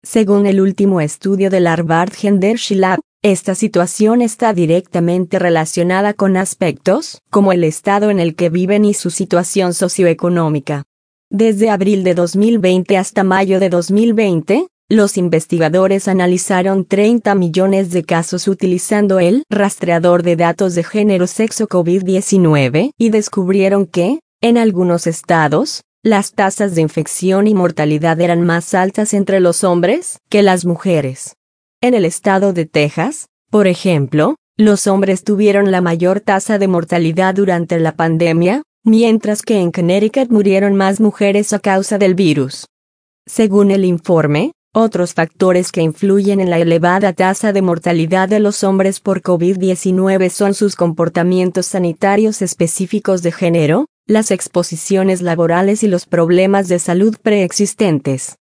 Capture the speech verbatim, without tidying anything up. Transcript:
Según el último estudio del Harvard Gender Lab, esta situación está directamente relacionada con aspectos como el estado en el que viven y su situación socioeconómica. Desde abril de dos mil veinte hasta mayo de dos mil veinte, los investigadores analizaron treinta millones de casos utilizando el rastreador de datos de género sexo COVID diecinueve y descubrieron que, en algunos estados, las tasas de infección y mortalidad eran más altas entre los hombres que las mujeres. En el estado de Texas, por ejemplo, los hombres tuvieron la mayor tasa de mortalidad durante la pandemia, mientras que en Connecticut murieron más mujeres a causa del virus. Según el informe, otros factores que influyen en la elevada tasa de mortalidad de los hombres por COVID diecinueve son sus comportamientos sanitarios específicos de género, las exposiciones laborales y los problemas de salud preexistentes.